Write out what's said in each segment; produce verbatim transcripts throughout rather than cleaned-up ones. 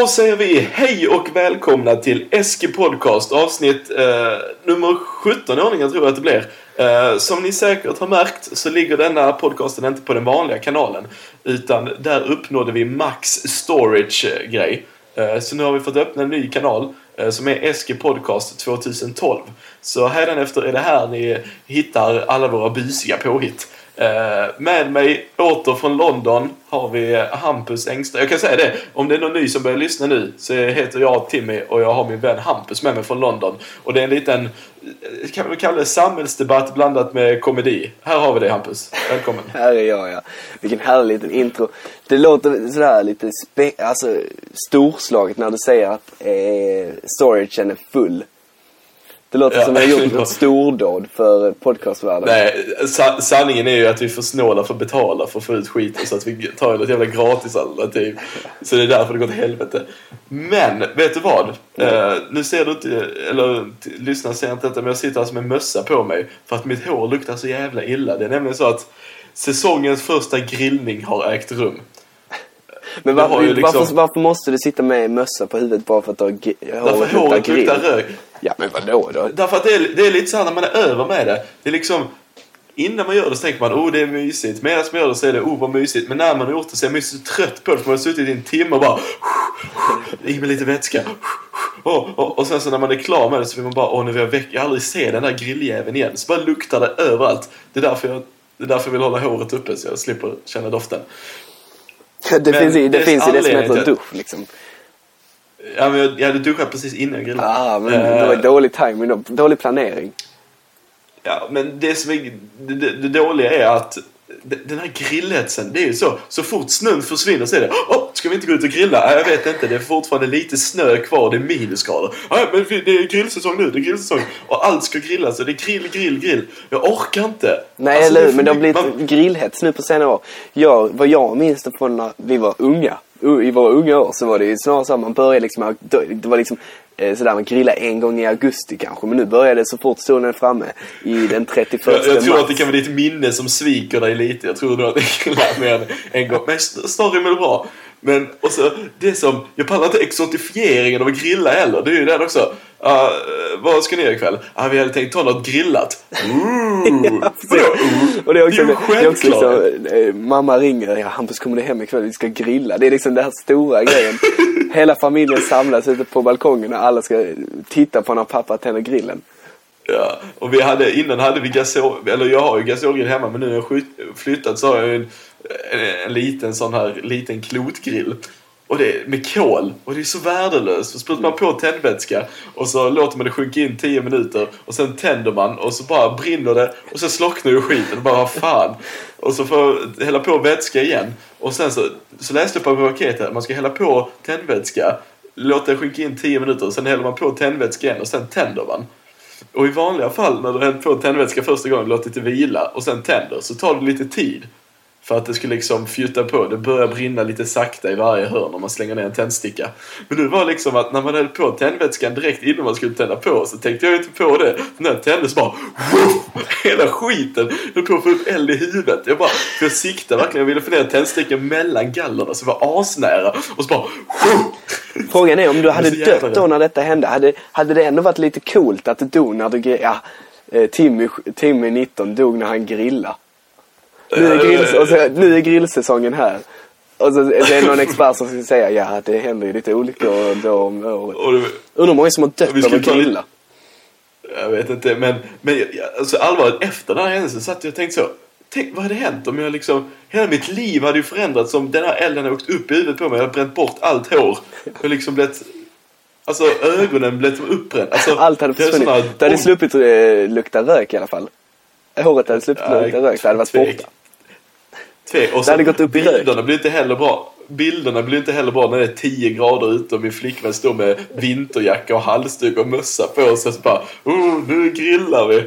Då säger vi hej och välkomna till Eske Podcast, avsnitt eh, nummer sjutton ordningen tror jag att det blir. Eh, som ni säkert har märkt så ligger denna podcasten inte på den vanliga kanalen, utan där uppnådde vi max storage-grej. Eh, så nu har vi fått öppna en ny kanal eh, som är Eske Podcast tjugohundratolv. Så hädanefter är det här ni hittar alla våra busiga påhitt. Uh, med mig åter från London har vi Hampus Engström. Jag kan säga det, om det är någon ny som börjar lyssna nu så heter jag Timmy och jag har min vän Hampus med mig från London. Och det är en liten, kan vi kalla det samhällsdebatt blandat med komedi. Här har vi det, Hampus, välkommen. Här är jag, ja. Vilken härlig liten intro. Det låter sådär lite spe- alltså, storslaget när du säger att eh, storagen är full. Det låter ja, som att jag har gjort ett stordåd för podcastvärlden. Nej, sa- sanningen är ju att vi får snåla för att betala för att få ut skiten, så att vi tar ett jävla gratis alternativ. Så det är därför det går till helvete. Men, vet du vad? Mm. Uh, nu ser du inte, eller t- lyssna ser inte detta, men jag sitter alltså med mössa på mig för att mitt hår luktar så jävla illa. Det är nämligen så att säsongens första grillning har ägt rum. Men varför, liksom... varför, varför måste du sitta med mössa på huvudet bara för att du har g- Därför håret luktar rök. Ja, men vadå då? Därför att det är, det är lite så här när man är över med det. Det är liksom, innan man gör det så tänker man, oh det är mysigt. Medan man gör det så är det, oh vad mysigt. Men när man har gjort det så är man så trött på det. För man har suttit i en timme och bara, in med lite vätska. Och, och, och sen så när man är klar med det så vill man bara, åh nu vill jag väcka. Jag aldrig se den där grilljäveln igen. Så bara luktar det överallt. Det är därför jag, det är därför jag vill hålla håret uppe så jag slipper känna doften. Det men finns i det, finns i det som heter dusch liksom. Ja, men jag, jag hade duschat precis innan jag grillade. Ah, men det var dålig timing, dålig planering. Ja, men det som är det, det, det dåliga är att den här grillhetsen, det är ju så så fort snön försvinner så är det, åh, oh, ska vi inte gå ut och grilla? Nej, jag vet inte, det är fortfarande lite snö kvar, det är minusgrader. Ja, men det är grillsäsong nu, det är grillsäsong och allt ska grillas och det är grill, grill, grill. Jag orkar inte. Nej, alltså, eller men det har blivit man... grillhets nu på senare år. Jag, vad jag minns det från när vi var unga, i våra unga år så var det ju snarare så att man började liksom, det var liksom sådär man grilla en gång i augusti kanske, men nu började det så fort solen är framme i den trettioförsta mars. Jag, jag tror att det kan vara ditt minne som sviker dig lite. Jag tror nog att det grillar mer än en gång. Men storyn är bra. Men och så, det som, jag pallar inte exotifieringen av att grilla heller. Det är ju den också. Uh, vad ska ni göra ikväll? Uh, vi hade tänkt ta något grillat. Ooh. Ja, och det är också, det är det är också liksom, eh, mamma ringer, ja, Hampus kommer du hem ikväll, vi ska grilla. Det är liksom den här stora grejen. Hela familjen samlas ute på balkongen och alla ska titta på när pappa tänder grillen. Ja, och vi hade, innan hade vi gasol, eller jag har ju gasolgrill hemma, men nu när jag flyttat så har jag en, en, en liten sån här liten klotgrill. Och det är med kol. Och det är så värdelöst. Så sprutar man på tändvätska och så låter man det sjunka in tio minuter. Och sen tänder man och så bara brinner det. Och så slocknar ju skiten och bara, vad fan. Och så får jag hälla på vätska igen. Och sen så, så läste jag på paketet att man ska hälla på tändvätska. Låta det sjunka in tio minuter. Och sen häller man på tändvätska igen och sen tänder man. Och i vanliga fall när du häller på tändvätska första gången, låter det vila och sen tänder, så tar det lite tid. För att det skulle liksom fjutta på. Det börjar brinna lite sakta i varje hörn om man slänger ner en tändsticka. Men nu var liksom att när man hade på tändvätskan direkt innan man skulle tända på, så tänkte jag inte på det. När jag tände så bara, wow, hela skiten höll på att få upp eld i huvudet. Jag bara, för jag siktade verkligen, jag ville få ner tändstickan mellan gallerna så det var asnära. Och så bara, wow. Frågan är om du hade dött då när detta hände. Hade, hade det ändå varit lite coolt att du dog när du, ja, Timmy, Timmy nitton dog när han grillade. Nu är, grill, och så, nu är grillsäsongen här. Och så är det någon expert som ska säga, ja, det händer ju lite olyckor då om året. Undrar hur många som har dött av att grilla. Jag vet inte, men, men alltså, allvarligt efter den här händelsen så att jag tänkte så, tänk, vad hade hänt om jag liksom, hela mitt liv hade ju förändrats om den här elden hade åkt upp i huvudet på mig. Jag hade bränt bort allt hår. Jag liksom blivit, alltså ögonen blivit uppbränt. Alltså, allt hade försvunnit. Här, det hade sluppit uh, lukta rök i alla fall. Håret hade sluppit ja, lukta rök, det hade varit borta. Tvek. Och så det hade gått upp i rök. Bilderna blir inte heller bra. Bilderna blir inte heller bra när det är tio grader ute och min flickvän står med vinterjacka och halsduk och mössa på och så bara, oh, nu grillar vi.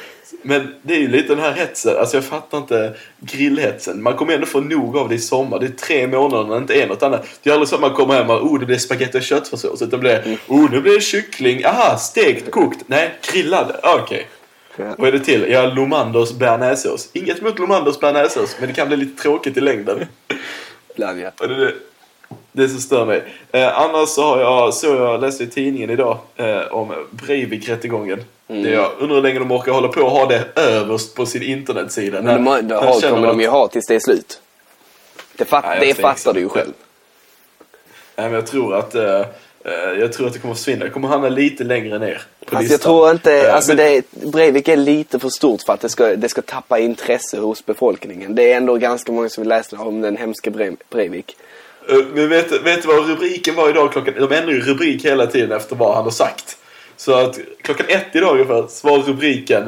Men det är ju lite den här hetsen. Alltså jag fattar inte grillhetsen. Man kommer ändå få nog av det i sommar. Det är tre månader när det inte är något annat. Det är aldrig så att man kommer hem och oh, det blir spagetti och köttfärssås. Utan det blir, oh, nu blir det kyckling. Aha, stekt, kokt. Nej, grillad. Okej. Okay. Ja. Vad är det till? Jag har Lomanders bearnaisesås. Inget mot Lomanders bearnaisesås, men det kan bli lite tråkigt i längden. Bland, ja. Och det, Det som stör mig. Eh, annars så har jag, så jag läste i tidningen idag eh, om Breivik-rättegången. Mm. Det jag undrar hur länge de orkar hålla på och ha det överst på sin internetsida. Men de, de har, kommer de ju ha tills det är slut. Det, fatt, ja, det fattar du ju själv. Nej, men jag tror att eh, jag tror att det kommer att försvinna. Det kommer hamna lite längre ner på alltså, jag tror inte, äh, alltså men... det, Breivik är lite för stort för att det ska, det ska tappa intresse hos befolkningen. Det är ändå ganska många som vill läsa om den hemska Breivik. Men vet, vet du vad rubriken var idag klockan? De ändrar ju rubrik hela tiden efter vad han har sagt. Så att klockan ett idag ungefär så var rubriken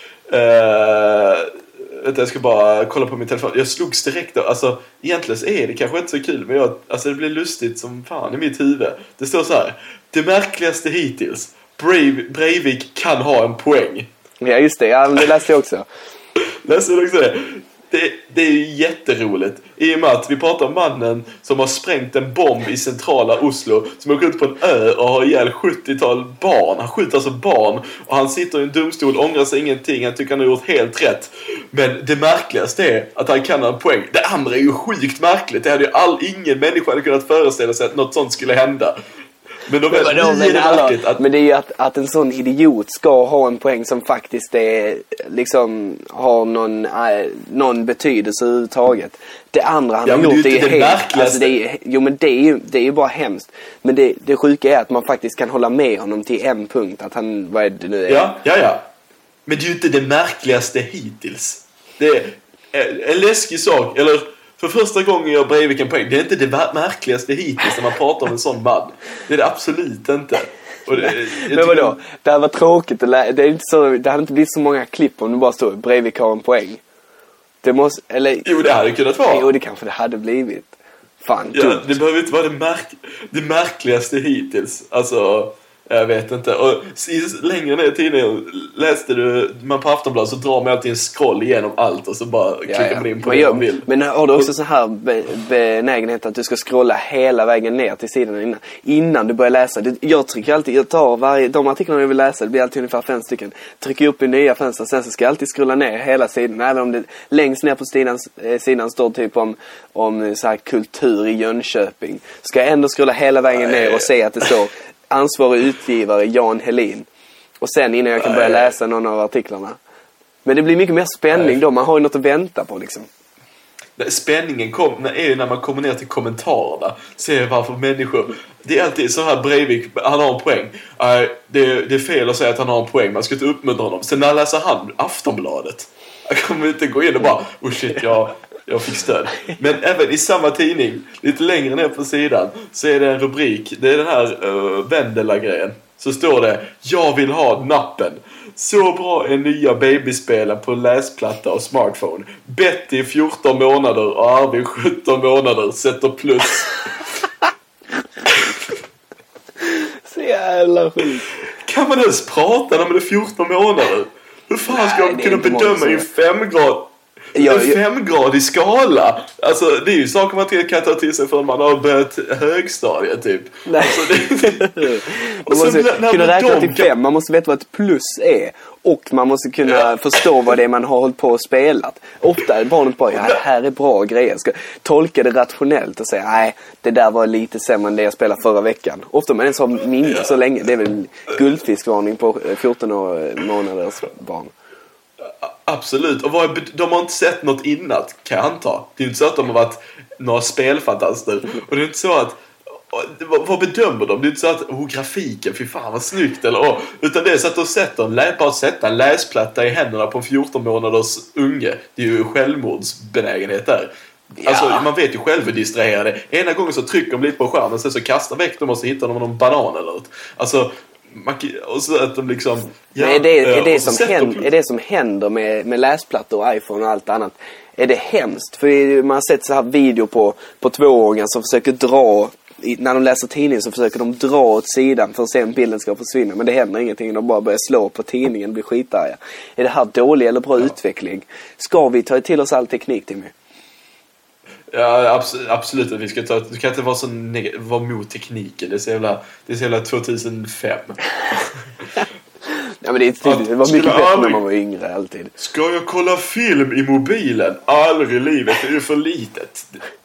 uh, jag ska bara kolla på min telefon. Jag slogs direkt då. Alltså egentligen så är det kanske inte så kul, men jag, alltså det blir lustigt som fan i mitt huvud. Det står så här: det märkligaste hittills. Brave, Breivik kan ha en poäng. Ja just det, ja, det läste jag också. Läste du också det? Det, det är ju jätteroligt. I och med att vi pratar om mannen som har sprängt en bomb i centrala Oslo, som åker ut på en ö och har ihjäl sjuttiotal barn. Han skjuter alltså barn. Och han sitter i en domstol, ångrar sig ingenting. Han tycker han har gjort helt rätt. Men det märkligaste är att han kan ha en poäng. Det andra är ju sjukt märkligt. Det hade ju all, ingen människa hade kunnat föreställa sig att något sånt skulle hända. Men, de är, men, då, men, alla, att... men det är ju att, att en sån idiot ska ha en poäng som faktiskt är, liksom, har någon, äh, någon betydelse överhuvudtaget. Det andra han ja, har gjort det är, det är helt... Alltså det är, jo men det är ju det är ju bara hemskt. Men det, det sjuka är att man faktiskt kan hålla med honom till en punkt. Att han, vad är det nu är? Ja, ja, ja. Men det är ju inte det märkligaste hittills. Det är en läskig sak, eller... För första gången jag Breivik en poäng. Det är inte det märkligaste hittills när man pratar om en sån man. Det är det absolut inte. Och det, men vadå? Det här var tråkigt. Det, är inte så, det hade inte blivit så många klipp om det bara stod Breivik har en poäng. Det måste, eller... Jo, det hade kunnat vara. Jo, det kanske det hade blivit. Fan, ja, dumt. Det behöver inte vara det, märk, det märkligaste hittills. Alltså... Jag vet inte. Och längre ner i tiden läste du man på Aftonbladet så drar man alltid en scroll igenom allt och så bara klickar ja, ja. man in på men det man vill. Men har du också så här be- benägenhet att du ska scrolla hela vägen ner till sidan innan, innan du börjar läsa? Jag trycker alltid, jag tar varje, de artiklarna jag vill läsa, det blir alltid ungefär fem stycken. Trycker upp i nya fönster, sen så ska jag alltid scrolla ner hela sidan. Även om det längst ner på sidan, sidan står typ om, om så här kultur i Jönköping. Ska jag ändå scrolla hela vägen ner och se att det står ansvarig utgivare Jan Helin. Och sen innan jag kan börja läsa någon av artiklarna. Men det blir mycket mer spänning då. Man har ju något att vänta på liksom. Spänningen kom, är ju när man kommer ner till kommentarerna. Ser varför människor... Det är alltid så här Breivik, han har en poäng. Uh, det, det är fel att säga att han har en poäng. Man ska inte uppmuntra honom. Sen när läser han Aftonbladet. Jag kommer inte gå in och bara... Oh shit, jag... Jag fick stöd. Men även i samma tidning, lite längre ner på sidan, så är det en rubrik. Det är den här uh, Vendela-grejen. Så står det: jag vill ha nappen. Så bra är nya babyspelen på läsplatta och smartphone. Betty fjorton månader och Arvid sjutton månader sätter plus. Så jävla sjukt. Kan man ens prata när man är fjorton månader? Hur fan ska man kunna bedöma i fem grad? Ja, en femgradig skala. Alltså det är ju saker man kan ta till sig för man har börjat högstadiet typ. Nej. Alltså, det... man måste så, kunna räkna till fem. Man måste veta vad ett plus är. Och man måste kunna ja. förstå vad det är man har hållit på och spelat. Ofta är barnet bara, ja, det här är bra grejer. Ska tolka det rationellt och säga, nej, det där var lite sämre än det jag spelade förra veckan. Ofta man ens har minne ja. så länge. Det är väl guldfiskvarning på fjorton månaders barn. Absolut, och vad, de har inte sett något innan, kan jag anta. Det är inte så att de har varit några spelfantaster. Och det är inte så att, vad, vad bedömer de? Det är inte så att, oh, grafiken, fy fan vad snyggt eller, oh, utan det är så att de sätter en, bara sätta en läsplatta i händerna på en fjorton månaders unge. Det är ju självmordsbenägenhet där. Ja. Alltså man vet ju själv hur distraherade. Ena gången så trycker de lite på skärmen, sen så kastar väck dem och så hittar de någon banan eller något. Alltså och så att de liksom ja, är det, är, det som händer, är det som händer med, med läsplattor och iPhone och allt annat, är det hemskt? För man har sett så här video på, på tvååringar som försöker dra, när de läser tidningen så försöker de dra åt sidan för att se om bilden ska försvinna, men det händer ingenting, de bara börjar slå på tidningen och blir skitarga. Är det här dålig eller bra ja. utveckling? Ska vi ta till oss all teknik, Timmy? Ja, absolut, absolut att vi ska ta. Du kan inte vara så neg- vara mot tekniken. Det är så jävla, det är så jävla tjugohundrafem. Ja, men det, är tydligt, det var mycket bättre aldrig, när man var yngre alltid. Ska jag kolla film i mobilen? Aldrig i livet, det är ju för litet.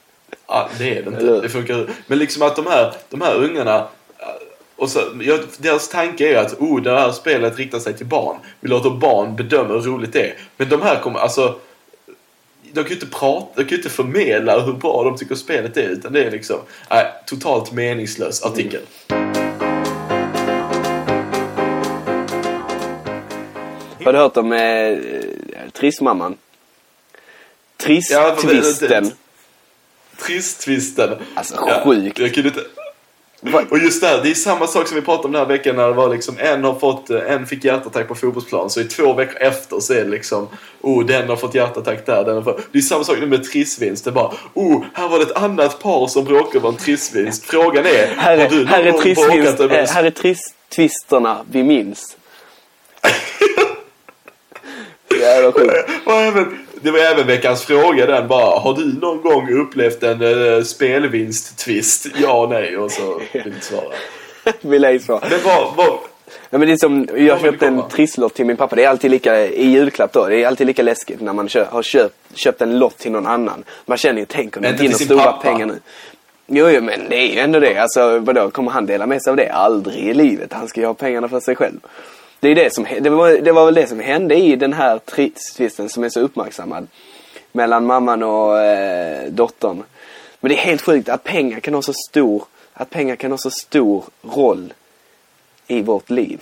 Ja, det är det inte. Det funkar. Men liksom att de här, de här ungarna, och så, jag, deras tanke är att oh, det här spelet riktar sig till barn. Vi låter barn bedöma hur roligt det är. Men de här kommer, alltså, de kan ju inte prata, de kan ju inte förmedla hur bra de tycker spelet är, utan det är liksom äh, totalt meningslös artikel. Mm. Har du hört om eh, Trissmamman? Trist-twisten. Ja, Trist-twisten. Alltså sjukt. Ja, jag kunde inte... Och just där, det är samma sak som vi pratade om den här veckan när det var liksom en har fått, en fick hjärtattack på fotbollsplan, så i två veckor efter så är det liksom oh, den har fått hjärtattack där, den har fått... Det är samma sak med trissvinst, det är bara oh, här var det ett annat par som bråkade om en trissvinst. Frågan är, här är, du här är trissvinst, med... här är tristtwisterna vi minns. Jävla sjukt. Det var även veckans fråga den bara, har du någon gång upplevt en uh, spelvinst-twist? Ja, nej, och så vill jag svara. Vill jag svara. Men vad... vad... Ja, men det är som, jag köpte en trisslott till min pappa. Det är alltid lika, i julklapp då, det är alltid lika läskigt när man köp, har köpt, köpt en lott till någon annan. Man känner ju, tänk om det vinner stora pappa. Pengar nu. Jo, jo, men det är ju ändå det. Alltså, vadå, kommer han dela med sig av det? Aldrig i livet. Han ska ju ha pengarna för sig själv. Det, är det, som, det, var, det var väl det som hände i den här tvisten som är så uppmärksammad mellan mamman och eh, dottern. Men det är helt sjukt att pengar kan ha så stor att pengar kan ha så stor roll i vårt liv.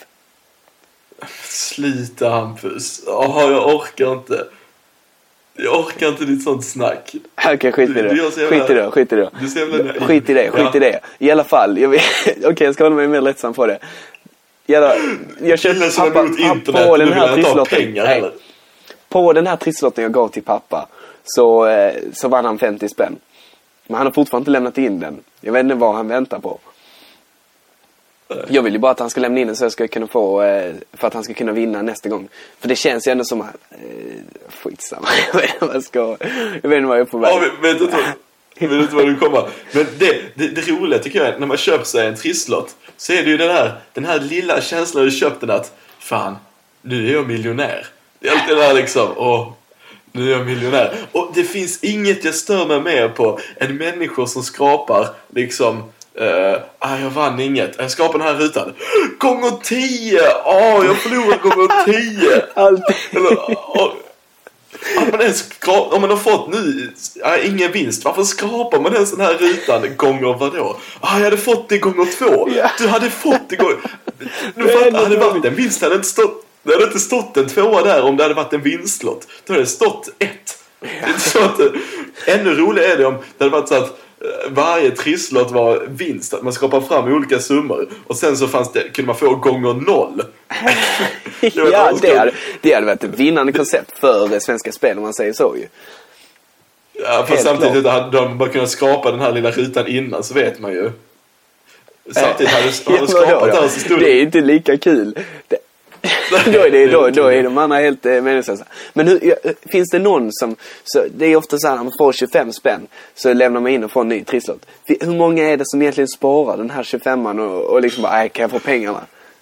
Sluta, Hampus. Oh, jag orkar inte. Jag orkar inte ditt sånt snack. Okej, okay, skit i det. Skit i det, skit i det. Skit i det, skit ja. i det. I alla fall, jag okej, okay, jag ska hålla mig mer lättsam på det. Jävla, jag köpte pappa, pappa på den här trisslotten. På den här trisslotten jag gav till pappa så, eh, så vann han femtio spänn. Men han har fortfarande inte lämnat in den. Jag vet inte vad han väntar på. Jag vill ju bara att han ska lämna in den så jag ska kunna få, eh, för att han ska kunna vinna nästa gång. För det känns ju ändå som att eh, skitsamma. Jag vet inte vad jag ska, jag vet inte vad jag är på väg. Ja, vet du Jag vet inte vad du kommer. Men det, det, det roliga tycker jag är när man köper sig en trisslott, så är det ju den här, den här lilla känslan du köpte att fan, nu är jag miljonär. Det är alltid det där liksom, åh, nu är jag miljonär. Och det finns inget jag stör mig mer på än människor som skrapar liksom, uh, ah, jag vann inget, jag skrapar den här rutan gånger tio, åh, oh, jag förlorar gånger tio. Alltid. Eller, oh, Att man ens skra- om man har fått nu äh, ingen vinst, varför skrapar man ens den här rutan gånger vadå? Ah, jag hade fått det gånger två. Yeah. Du hade fått det gånger... Nu fattar, hade varit en vinst, hade inte stått, det hade inte stått en tvåa där om det hade varit en vinstlott. Då hade det stått ett. Yeah. Så att, ännu roligare är det om det hade varit så att varje trisslott var vinst, att man skapar fram olika summor och sen så fanns det, kunde man få gånger noll. Ja, det hade, det hade varit ett vinnande koncept för Svenska Spel om man säger så ju. Ja, för samtidigt hade de bara kunnat skapa den här lilla rutan innan, så vet man ju. Samtidigt hade de ja, skapat det här så stod det är inte lika kul. Det, då är det då, då är de andra helt eh, meningslösa. Men hur, ja, finns det någon som så det är ofta så här, när man får tjugofem spänn så lämnar man in och får en ny trisslott. Hur många är det som egentligen sparar den här tjugofemman och, och liksom bara, nej, kan jag få pengarna?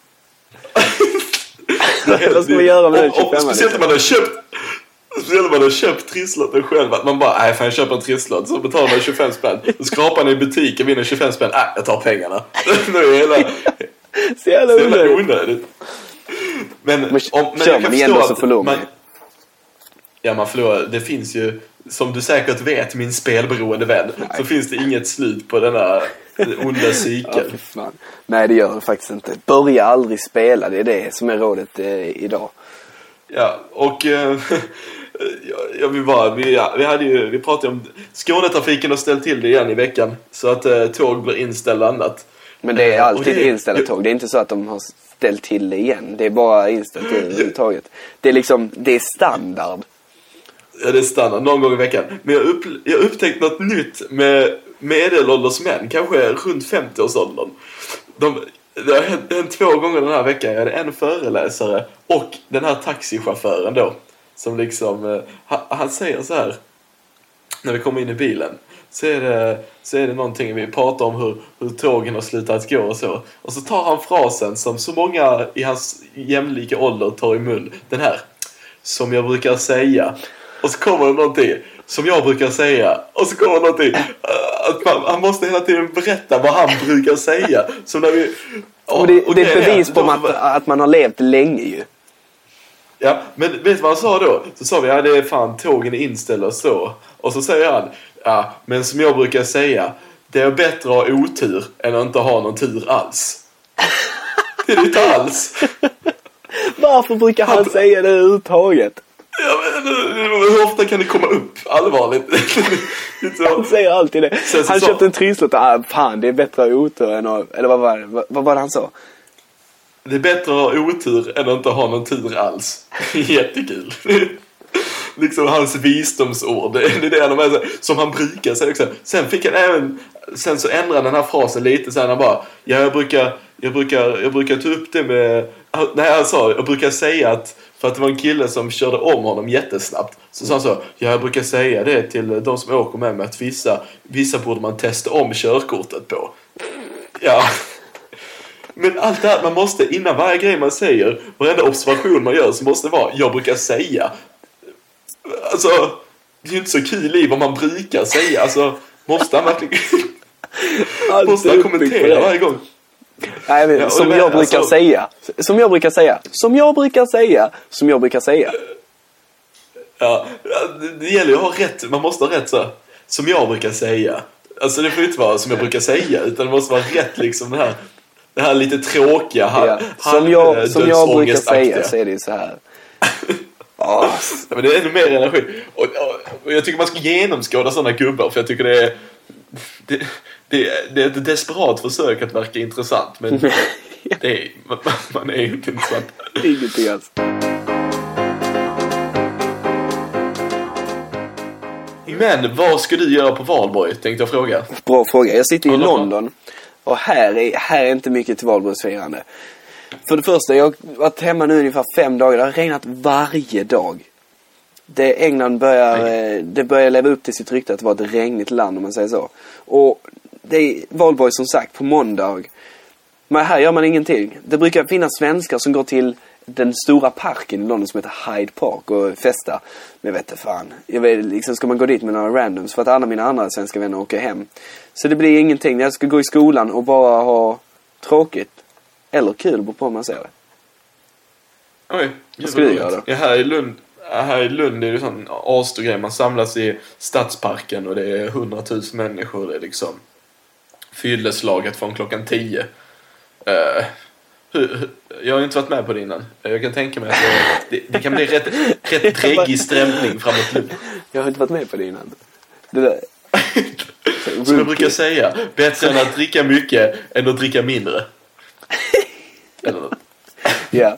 Vad ska man göra med den tjugofemman? Speciellt om man har köpt Speciellt om man har köpt trisslotten själv, att man bara, nej, fan, jag köper en trisslott, så betalar man tjugofem spänn. Så skrapar ni i butiken, vinner tjugofem spänn, nej, jag tar pengarna. Nu är hela så jävla onödigt. onödigt. Men, men om, men kör man igen så förlorar man. Ja, man förlorar. Det finns ju, som du säkert vet, min spelberoende vän, nej. Så finns det inget slut på denna onda cykel. Ja, fan. Nej, det gör det faktiskt inte. Börja aldrig spela, det är det som är rådet eh, idag. Ja, och eh, jag vill bara, vi, ja, vi hade ju, vi pratade om Skånetrafiken och ställt till det igen i veckan, så att eh, tåg blir inställda annat. Men det är alltid det, inställda tåg. Det är inte så att de har ställt till det igen. Det är bara inställt överhuvudtaget. Det är liksom, det är standard. Ja, det är standard någon gång i veckan. Men jag, upp, jag upptäckt något nytt med medelålders män, kanske runt femtio-årsåldern. De, det har hänt, hänt två gånger den här veckan. Jag hade en föreläsare och den här taxichauffören då, som liksom, han, han säger så här när vi kommer in i bilen. Så är, det, så är det någonting vi pratar om hur, hur tågen har slutat gå och så. Och så tar han frasen som så många i hans jämlika ålder tar i mun. Den här, som jag brukar säga. Och så kommer det någonting som jag brukar säga. Och så kommer det någonting, att man, han måste hela tiden berätta vad han brukar säga. Så när vi, och, och det, och det är ett bevis på att, att man har levt länge ju. Ja, men vet du vad han sa då? Så sa vi, ja det är fan, tågen är inställda och så. Och så säger han, ja, men som jag brukar säga, det är bättre att ha otur än att inte ha någon tur alls. Det är det inte alls. Varför brukar han, han säga det överhuvudtaget? Ja, men hur ofta kan det komma upp? Allvarligt. Han säger alltid det. Så, så, han så. köpte en trisslott. Ah, fan, det är bättre att ha otur än att... Eller vad var det, vad, vad var det han sa? Det är bättre att ha otur än att inte ha någon tur alls. Jättekul. Liksom hans visdomsord. Det är det han har, som han brukar säga också. Sen fick han även... Sen så ändrade den här frasen lite. Sen han bara... Ja, jag brukar... Jag brukar, jag brukar ta upp det med... Nej, han sa... Jag brukar säga att... För att det var en kille som körde om honom jättesnabbt. Så sa han så, ja, jag brukar säga det till de som åker med mig att vissa, vissa borde man testa om körkortet på. Ja. Men allt det här, man måste, innan varje grej man säger, varenda observation man gör så måste det vara, jag brukar säga. Alltså, det är ju inte så kul liv om man brukar säga. Alltså, måste han verkligen... måste han kommentera varje gång. Nej, men, ja, som jag brukar alltså, säga. Som jag brukar säga. Som jag brukar säga. Som jag brukar säga. Ja, det gäller ju att ha rätt. Man måste ha rätt så. Som jag brukar säga. Alltså det får inte vara som jag brukar säga. Utan det måste vara rätt liksom det här. Det här lite tråkiga. Ja. Som, jag, som jag brukar säga så är det så här. Oh. Ja, men det är ännu mer energi. Och, och, och jag tycker man ska genomskåda sådana gubbar. För jag tycker det är... Det, det, det är ett desperat försök att verka intressant. Men det är, man, man är ju inte intressant. Ingenting alls. Men vad ska du göra på valborg, tänkte jag fråga. Bra fråga. Jag sitter i London. Och här är, här är inte mycket till valborgsfirande. För det första, jag har varit hemma nu ungefär fem dagar. Det har regnat varje dag. Det England börjar, det börjar leva upp till sitt rykte att det var ett regnigt land, om man säger så. Och det är valborg som sagt på måndag. Men här gör man ingenting. Det brukar finnas svenskar som går till den stora parken i London som heter Hyde Park och festa. Men jag vet inte fan. Jag vet, liksom ska man gå dit med några randoms för att alla mina andra svenska vänner åker hem. Så det blir ingenting. Jag ska gå i skolan och bara ha tråkigt. Eller kul, på vad man säger det. Oj, vad ska du göra då? Ja, här i Lund... Här i Lund är det ju sån astor grej. Man samlas i stadsparken och det är hundratusen människor. Det är liksom fylleslaget från klockan tio. Uh, hur, jag har inte varit med på det innan. Jag kan tänka mig att det, det, det kan bli rätt, rätt dräggig stämning framåt nu. Jag har inte varit med på det innan. Det där. Som jag brukar säga, bättre än att dricka mycket än att dricka mindre. Eller något. Ja.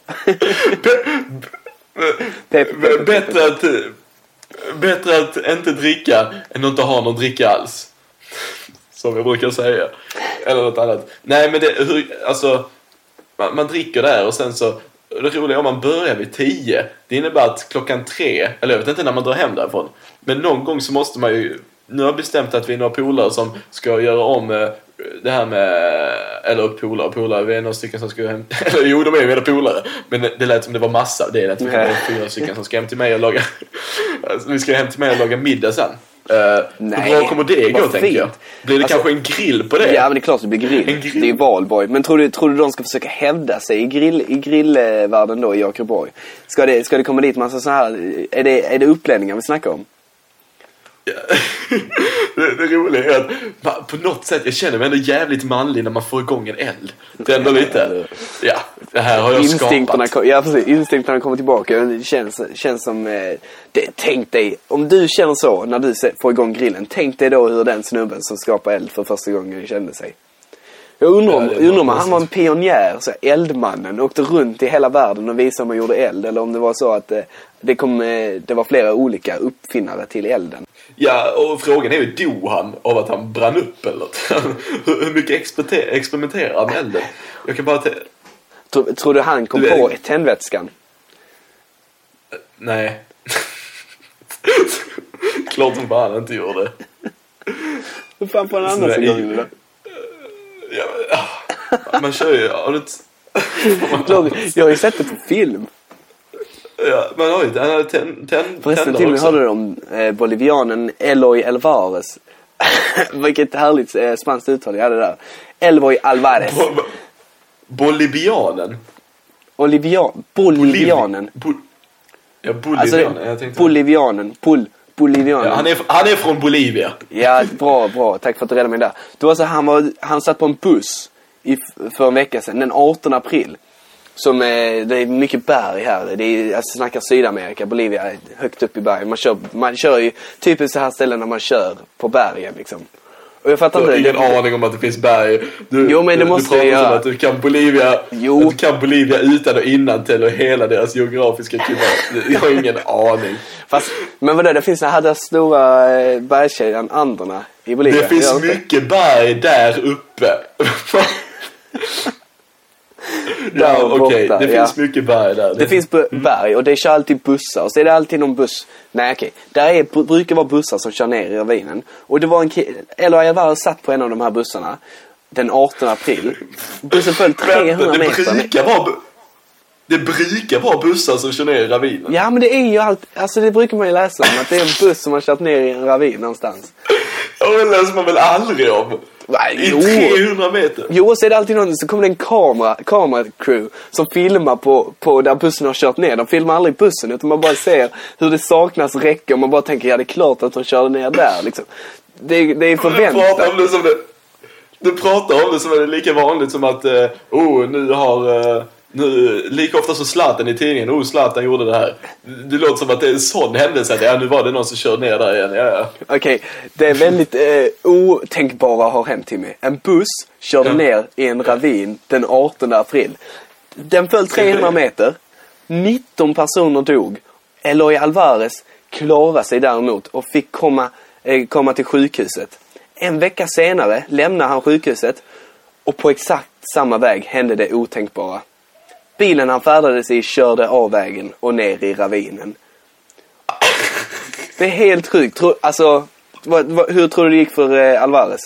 Bättre att bättre att inte dricka än att inte ha någon dricka alls. Som jag brukar säga. Eller något annat. Nej, men det, hur, alltså man, man dricker där och sen så det roliga är om man börjar vid tio. Det innebär att klockan tre, eller jag vet inte när man drar hem därifrån. Men någon gång så måste man ju, nu har jag bestämt att vi är några polare som ska göra om det här med, eller polare, polare, vi är några stycken som ska hem, eller jo, de är ju mina polare, men det lät som det var massa, det är att vi är fyra stycken som ska hem till mig och laga, alltså, vi ska hem till mig och laga middag sen. Uh, Nej, hur kommer det gå, tänker jag? Blir det alltså, kanske en grill på det? Ja, men det är klart det blir grill. grill. Det är valborg. Men tror du, tror du de ska försöka hävda sig i, grill, i grillvärlden då i Jakobborg? Ska det, ska det komma dit massa så här, är det, är det upplänningar vi snackar om? Ja. det, det roliga är att på något sätt, jag känner mig ändå jävligt manlig när man får igång en eld. Det är ändå lite, ja, det här har jag instinkterna skapat. Kom, ja, precis, instinkterna kommer tillbaka. Det känns, känns som, eh, det, tänk dig, om du känner så när du får igång grillen, tänk dig då hur den snubben som skapar eld för första gången kände sig. Jag undrar om, ja, undrar om han var en pionjär, så eldmannen, åkte runt i hela världen och visade hur man gjorde eld. Eller om det var så att eh, det, kom, eh, det var flera olika uppfinnare till elden. Ja, och frågan är ju, dog han av att han brann upp eller något? Hur mycket experimenterar han med elden? Jag kan bara... Te- tror, tror du han kom du på är... tändvätskan? Nej. Klart som fan inte gjorde det. Hur fan på en annan så gång nu då? Ja, man kör ju... Har du inte... Jag har ju sett det på film. Ja, man har ju den här tänd, tänd, förresten till mig hörde du om eh, bolivianen Eloy Alvarez. Vilket härligt eh, spanskt uttal jag hade där. Eloy Alvarez. Bo- Bolivianen. Olivian, Bolivianen. Bol- ja, Bolivianen. Alltså, jag tänkte. Bolivianen. Pol, Bolivianen. Ja, han, är, han är från Bolivia. Ja, bra, bra. Tack för att du räddade mig där. Det var så han var, han satt på en buss i, för en vecka sedan, den artonde april. Som är, det är mycket berg här. Det är, jag snackar Sydamerika, Bolivia, högt upp i berg. Man kör, man kör ju typiskt så här ställen när man kör på bergen liksom. Och jag fattar Du har inte. ingen det, aning om att det finns berg. Du, Jo, men det du, måste du pratar jag som göra. att du kan Bolivia, Jo. att du kan Bolivia utan och innantill och hela deras geografiska klimat. Jag har ingen aning. Fast, men vadå, det finns den här där stora eh, bergskedjan Anderna i Bolivia. Det finns Gör inte? mycket berg där uppe. Där Ja, okej. borta, Det ja. finns mycket berg där. Det finns bu- berg och det kör alltid bussar. Och så är det alltid någon buss. Nej okej. Där är, br- brukar vara bussar som kör ner i ravinen. Och det var en ki- eller jag var satt på en av de här bussarna den artonde april. Bussen föll trehundra det meter. brukar vara bu- Det brukar vara bussar som kör ner i ravinen. Ja men det är ju allt. Alltså det brukar man ju läsa om. Att det är en buss som har kört ner i en ravin någonstans. Ja, det läser man väl aldrig om. Nej, I jo. trehundra meter. Jo, så är det alltid någon, så kommer det en kamera, kameracrew som filmar på, på där bussen har kört ner. De filmar aldrig bussen utan man bara ser hur det saknas räcke och man bara tänker, ja det är klart att de körde ner där liksom. Det, det är Du pratar förväntat. om det som det, du pratar om det som är det lika vanligt som att eh, oh, nu har eh, nu, lika ofta så Zlatan i tidningen, oh Zlatan gjorde det här. Det låter som att det är en sån händelse att ja, nu var det någon som körde ner där igen. Ja, ja. Okej, okay, det är väldigt eh, otänkbara har hänt till mig. En buss körde Ja. ner i en ravin den artonde april. Den föll trehundra meter. nitton personer dog. Eloy Alvarez klarade sig däremot och fick komma, eh, komma till sjukhuset. En vecka senare lämnade han sjukhuset och på exakt samma väg hände det otänkbara. Bilen han färdades i körde av vägen och ner i ravinen. Det är helt sjukt. Tro, alltså, vad, vad, hur tror du det gick för eh, Alvarez?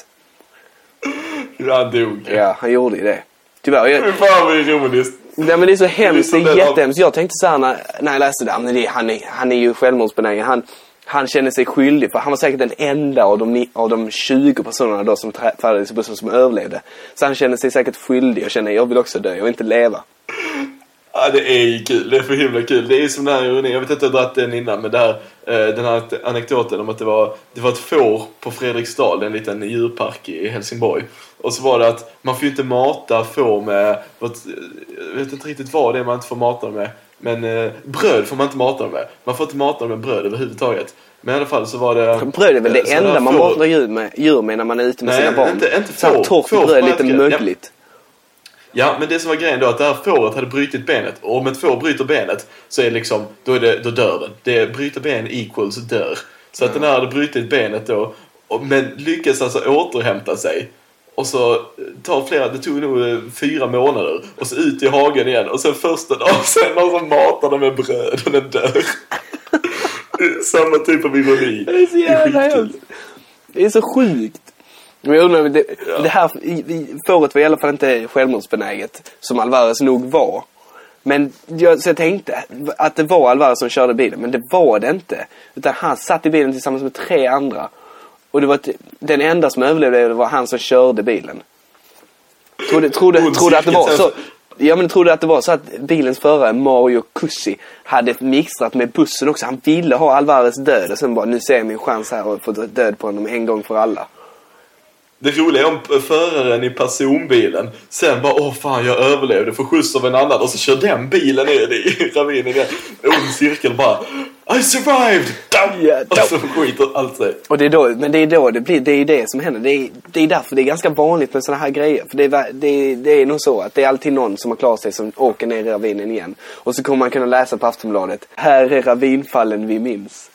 Han dog. Ja, han gjorde ju det. Tyvärr. Jag, Fy fan vad ironiskt. nej, men det är så hemskt. Det Det är är så jättehemskt. Jag tänkte så här när, när jag läste det. Men det han, är, han är ju självmordsbenägen. Han, han känner sig skyldig. För han var säkert den enda av de, av de tjugo personerna då som färdades i bussen som överlevde. Så han känner sig säkert skyldig och känner jag vill också dö. Jag vill inte leva. Ja, det är ju kul. Det är för himla kul. Det är som den här ironin. Jag vet inte om jag har dragit den innan, men det här, eh, den här anekdoten om att det var, det var ett får på Fredriksdal, en liten djurpark i Helsingborg. Och så var det att man får inte mata får med, jag vet inte riktigt vad det är man inte får mata dem med. Men eh, bröd får man inte mata dem med. Man får inte mata dem med bröd överhuvudtaget. Men i alla fall så var det... Bröd är väl det eh, enda man får... matar djur med, djur med när man är ute med Nej, sina barn. inte, inte så här får. torrt Får bröd, får lite äta. mögligt. Ja, men det som var grejen då att det här fåret hade brutit benet. Och om ett får bryter benet så är det liksom, då, är det, då dör den. Det bryter ben equals dör. Så att den här hade brutit benet då. Och, men lyckas alltså återhämta sig. Och så tar flera, det tog nog fyra månader. Och så ut i hagen igen. Och sen första dagen sen någon som matar den med bröd och den dör. Samma typ av ironi. Det är så jävla hemskt. Det är så sjukt. Men jag undrar, det, Ja. det här i, i, fåret var i alla fall inte självmordsbenäget som Alvarez nog var. Men jag, så jag tänkte att det var Alvarez som körde bilen, men det var det inte. Utan han satt i bilen tillsammans med tre andra. Och det var ett, den enda som överlevde var han som körde bilen. Trodde, trodde, trodde att det var så. Ja, men trodde att det var så att bilens förare Mario Cussi hade mixtrat med bussen också. Han ville ha Alvarez död och sen bara, nu ser jag min chans här och få död på honom en gång för alla. Det roliga är om föraren i personbilen sen bara, åh fan jag överlevde, får skjuts av en annan och så kör den bilen ner i ravinen igen. Ond cirkel bara, I survived! Yeah, och så skiter allt sig. Och det är då, men det är då det blir, det är det som händer. Det är, det är därför det är ganska vanligt med såna här grejer. För det är, det, är, det är nog så att det är alltid någon som har klarat sig som åker ner i ravinen igen. Och så kommer man kunna läsa på Aftonbladet, här är ravinfallen vi minns.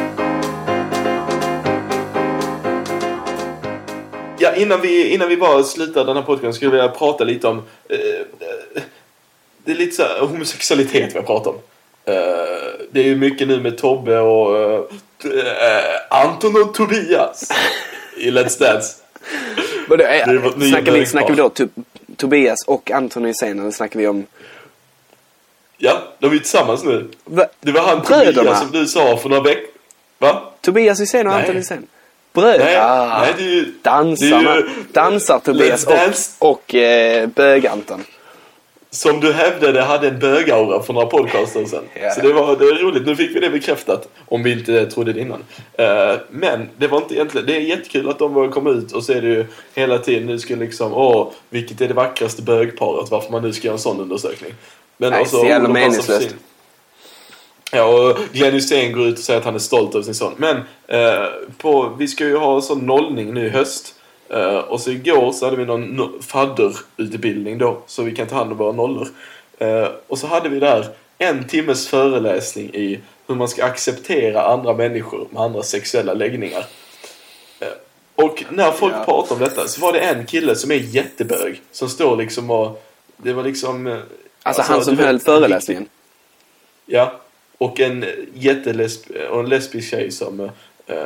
Ja, innan vi, innan vi bara slutar den här podcasten skulle jag vilja prata lite om eh, eh, det är lite så här, homosexualitet vi pratar om. Eh, det är ju mycket nu med Tobbe och eh, Anton och Tobias i Let's Dance. Vadå, är, Det är vårt nya snackar, vi, snackar vi då bögpar. to, Tobias och Anton Hysén, eller snackar vi om... Ja, de är ju tillsammans nu. Va? Det var han Bröderna? Tobias som du sa för några veckor. Va? Tobias Hysén och Nej. Anton Hysén? Bröd? Nej, ah, nej, det är ju... Dansarna. Det är ju, Dansar Tobias och, och eh, böganten. Som du hävdade hade en bögaura för några podcaster sen. Yeah. Så det var det är roligt. Nu fick vi det bekräftat. Om vi inte trodde det innan. Uh, men det var inte egentligen... Det är jättekul att de var komma ut och så är det ju hela tiden. Nu ska liksom... Åh, vilket är det vackraste bögparet? Varför man nu ska göra en sån undersökning. Men nej, också, så jävla meningslöst. Ja, och Glenn Hysén går ut och säger att han är stolt över sin son. Men uh, på, vi ska ju ha en sån nollning nu i höst. Uh, och så igår så hade vi någon no- fadderutbildning då. Så vi kan ta hand om våra nollor. Uh, och så hade vi där en timmes föreläsning i hur man ska acceptera andra människor med andra sexuella läggningar. Uh, och när folk ja. pratar om detta så var det en kille som är jättebög. Som står liksom och... Det var liksom... Uh, alltså, alltså han som höll föreläsningen? Ja. Och en jättelesb... Och en lesbisk tjej som... Uh,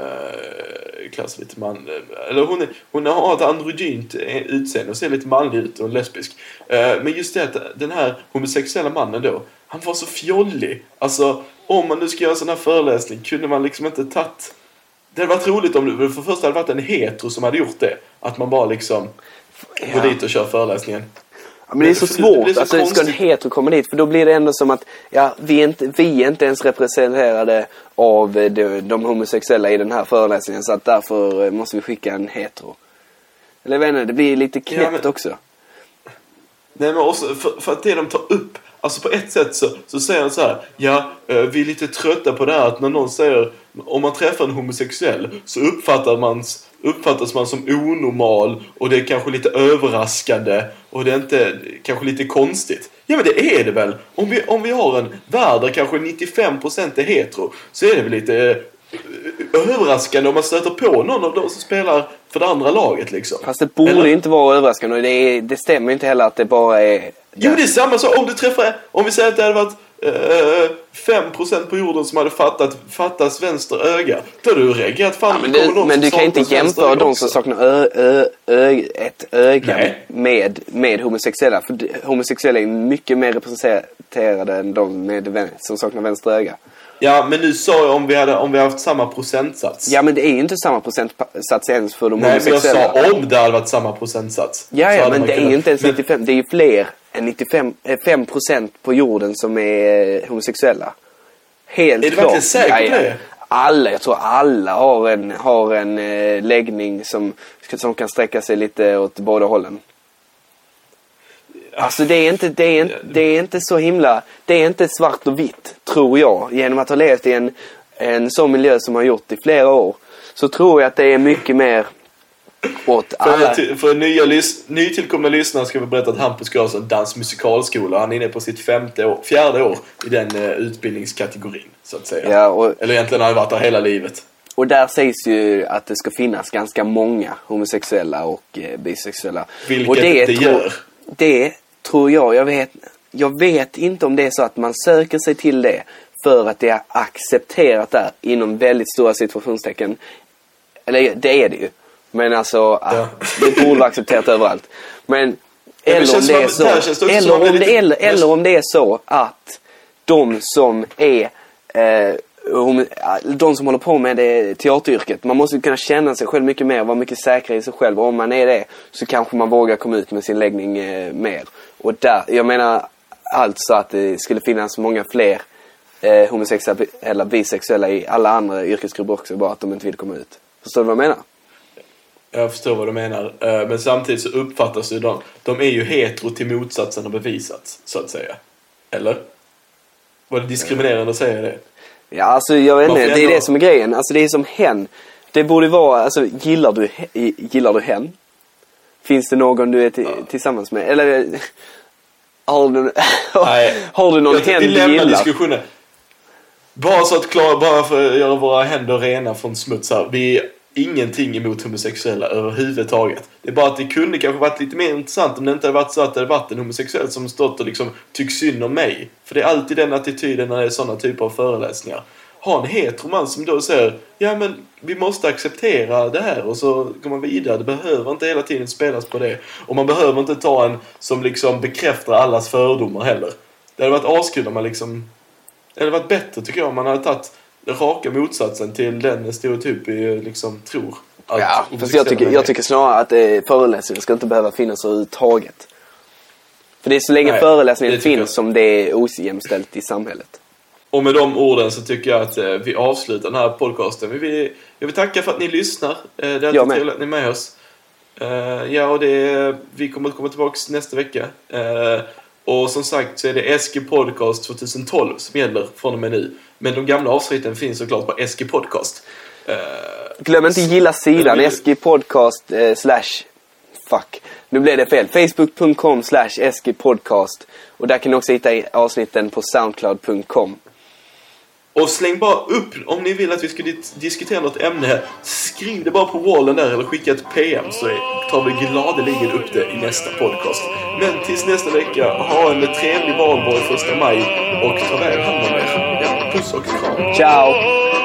klass lite man eller hon är, hon har ett androgynt utseende och ser lite manlig ut och lesbisk. Uh, men just det att den här homosexuella mannen då, han var så fjollig. Alltså om man nu ska göra en sån här föreläsning kunde man liksom inte tagit. Det hade varit roligt om det för först hade varit en hetero som hade gjort det. Att man bara liksom ja. går dit och kör föreläsningen. Ja, men det är så svårt, det så alltså ska en hetero komma dit, för då blir det ändå som att ja, vi, är inte, vi är inte ens representerade av de, de homosexuella i den här föreläsningen, så att därför måste vi skicka en hetero. Eller jag vet inte, det blir lite knäppt ja, men, också. Nej, men också för, för att det de tar upp, alltså på ett sätt så, så säger han så här, ja, vi är lite trötta på det här att när någon säger, om man träffar en homosexuell så uppfattar man uppfattas man som onormal och det är kanske lite överraskande och det är inte kanske lite konstigt. Ja, men det är det väl. Om vi, om vi har en värld där kanske nittiofem procent är hetero så är det väl lite överraskande om man stöter på någon av dem som spelar för det andra laget liksom. Fast det borde Eller? inte vara överraskande och det, är, det stämmer inte heller att det bara är... Jo, det är samma så. Om du träffar, om vi säger att det hade varit uh, fem procent på jorden som hade fattat fattas vänster öga. Då hade du reagerat fan. Ja, men du, men du kan inte jämföra de som saknar ö, ö, ö, ett öga med, med homosexuella. För homosexuella är mycket mer representerade än de med, som saknar vänster öga. Ja, men nu sa jag om vi hade om vi haft samma procentsats. Ja, men det är ju inte samma procentsats ens för de Nej, homosexuella. Nej, men jag sa om det hade varit samma procentsats. Ja, ja, men det kunnat... är ju inte ens nittiofem. Men... Det är ju fler än nittiofem fem procent på jorden som är homosexuella. Helt är du klart. verkligen säker på det? Alla, jag tror alla har en, har en eh, läggning som, som kan sträcka sig lite åt båda hållen. Alltså det är inte det är inte, det är inte så himla, det är inte svart och vitt, tror jag. Genom att ha levt i en en sån miljö som har gjort i flera år, så tror jag att det är mycket mer åt alla. För, för nya lys, nytillkomna lyssnare ska vi berätta att Hampus går alltså en dansmusikalskola. Han är inne på sitt femte år, fjärde år i den uh, utbildningskategorin så att säga. Ja, och, eller egentligen har han varit där hela livet. Och där sägs ju att det ska finnas ganska många homosexuella och eh, bisexuella. Vilket och det, det tro, gör. Det tror jag, jag vet, jag vet inte om det är så att man söker sig till det för att det är accepterat där inom väldigt stora situationstecken. Eller det är det ju. Men alltså, ja. det borde vara accepterat överallt. Men, ja, eller, om det är så, det eller, om det, eller, eller om det är så att de som är eh, de som håller på med det teateryrket, man måste kunna känna sig själv mycket mer, vara mycket säkrare i sig själv. Och om man är det så kanske man vågar komma ut med sin läggning eh, mer. Och där, jag menar alltså att det skulle finnas många fler eh, homosexuella eller bisexuella i alla andra yrkesgrupper också, bara att de inte vill komma ut. Förstår du vad jag menar? Jag förstår vad du menar. Men samtidigt så uppfattas ju de, de är ju hetero till motsatsen och bevisats, så att säga. Eller? Var det diskriminerande att säga det? Ja, alltså jag vet inte, det är det som är grejen. Alltså det är som hen. Det borde vara, alltså gillar du, gillar du hen? Finns det någon du är t- ja. tillsammans med? Eller har du, har du någon hen du gillar? Diskussionen. Bara så att klara, bara för att göra våra händer rena från smuts här. Vi är ingenting emot homosexuella överhuvudtaget. Det är bara att det kunde kanske varit lite mer intressant om det inte hade varit så att det hade varit en homosexuell som stått och liksom tyckt synd om mig. För det är alltid den attityden när det är sådana typer av föreläsningar. Ha en heteroman som då säger, ja men vi måste acceptera det här och så går man vidare. Det behöver inte hela tiden spelas på det. Och man behöver inte ta en som liksom bekräftar allas fördomar heller. Det hade varit askul om man liksom... Det hade varit bättre tycker jag om man hade tagit raka motsatsen till den stereotyp vi liksom tror Att Ja, fast jag tycker, jag tycker snarare att eh, föreläsningar ska inte behöva finnas överhuvudtaget. För det är så länge Nej, föreläsningen finns jag. som det är ojämställt i samhället. Och med de orden så tycker jag att eh, vi avslutar den här podcasten. Vi vill, jag vill tacka för att ni lyssnar. Eh, det är alltid trevligt att ni är med oss. Eh, ja, och det, vi kommer att komma tillbaka nästa vecka. Eh, och som sagt så är det S G Podcast tjugohundratolv som gäller från och med nu. Men de gamla avsnitten finns såklart på S G Podcast. Eh, Glöm inte gilla sidan vill... S G Podcast eh, slash fuck. Nu blev det fel. Facebook punkt com slash S G Podcast. Och där kan ni också hitta avsnitten på Soundcloud punkt com. Och släng bara upp, om ni vill att vi ska dis- diskutera något ämne här, skriv det bara på wallen där eller skicka ett P M så tar vi gladeligen upp det i nästa podcast. Men tills nästa vecka, ha en trevlig valborg första maj och ta väl hand om er. Ja, puss och kram. Ciao!